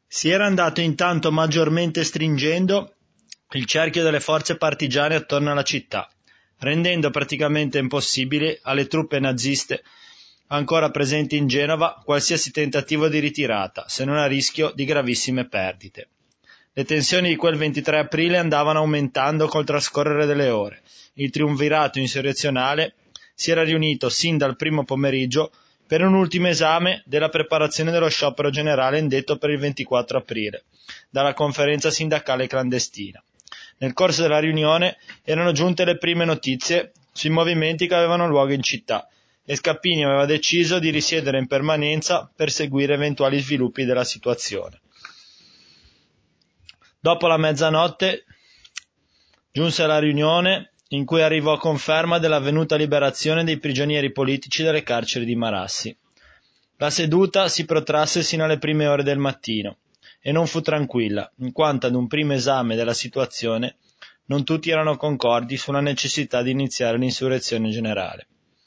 Si era andato intanto maggiormente stringendo il cerchio delle forze partigiane attorno alla città, rendendo praticamente impossibile alle truppe naziste ancora presenti in Genova qualsiasi tentativo di ritirata, se non a rischio di gravissime perdite. Le tensioni di quel 23 aprile andavano aumentando col trascorrere delle ore. Il triumvirato insurrezionale si era riunito sin dal primo pomeriggio per un ultimo esame della preparazione dello sciopero generale indetto per il 24 aprile, dalla conferenza sindacale clandestina. Nel corso della riunione erano giunte le prime notizie sui movimenti che avevano luogo in città e Scappini aveva deciso di risiedere in permanenza per seguire eventuali sviluppi della situazione. Dopo la mezzanotte giunse la riunione in cui arrivò conferma dell'avvenuta liberazione dei prigionieri politici dalle carceri di Marassi. La seduta si protrasse sino alle prime ore del mattino e non fu tranquilla, in quanto ad un primo esame della situazione non tutti erano concordi sulla necessità di iniziare l'insurrezione generale.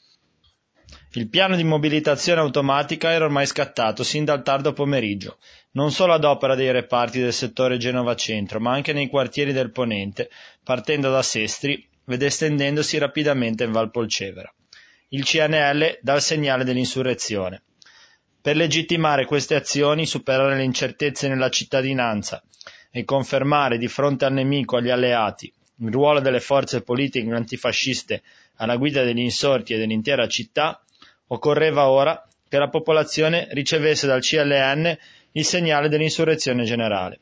Il piano di mobilitazione automatica era ormai scattato sin dal tardo pomeriggio, non solo ad opera dei reparti del settore Genova Centro, ma anche nei quartieri del Ponente, partendo da Sestri ed estendendosi rapidamente in Val Polcevera. Il CNL dà il segnale dell'insurrezione. Per legittimare queste azioni, superare le incertezze nella cittadinanza e confermare di fronte al nemico e agli alleati il ruolo delle forze politiche antifasciste alla guida degli insorti e dell'intera città, occorreva ora che la popolazione ricevesse dal CLN il segnale dell'insurrezione generale.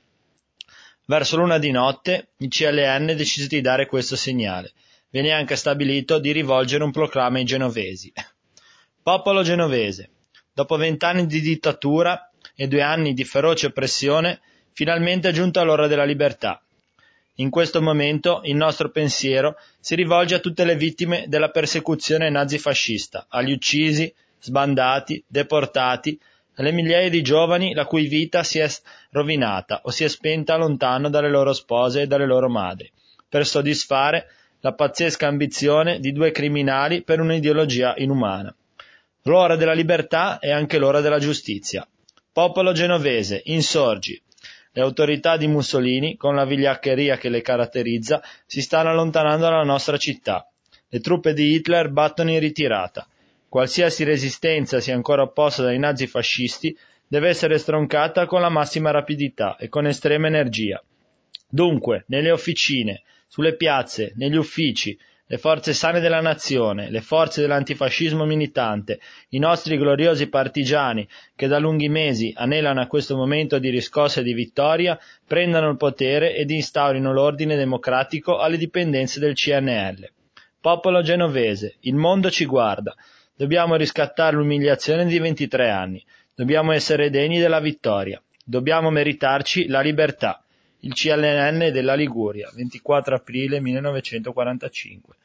Verso l'una di notte il CLN decise di dare questo segnale. Venne anche stabilito di rivolgere un proclama ai genovesi. Popolo genovese, dopo 20 anni di dittatura e 2 anni di feroce oppressione, finalmente è giunta l'ora della libertà. In questo momento il nostro pensiero si rivolge a tutte le vittime della persecuzione nazifascista, agli uccisi, sbandati, deportati, alle migliaia di giovani la cui vita si è rovinata o si è spenta lontano dalle loro spose e dalle loro madri, per soddisfare la pazzesca ambizione di 2 criminali per un'ideologia inumana. L'ora della libertà è anche l'ora della giustizia. Popolo genovese, insorgi! Le autorità di Mussolini, con la vigliaccheria che le caratterizza, si stanno allontanando dalla nostra città. Le truppe di Hitler battono in ritirata. Qualsiasi resistenza sia ancora opposta dai nazifascisti deve essere stroncata con la massima rapidità e con estrema energia. Dunque, nelle officine, sulle piazze, negli uffici, le forze sane della nazione, le forze dell'antifascismo militante, i nostri gloriosi partigiani che da lunghi mesi anelano a questo momento di riscossa e di vittoria, prendano il potere ed instaurino l'ordine democratico alle dipendenze del CNL. Popolo genovese, il mondo ci guarda. Dobbiamo riscattare l'umiliazione di 23 anni. Dobbiamo essere degni della vittoria. Dobbiamo meritarci la libertà. Il CLN della Liguria, 24 aprile 1945.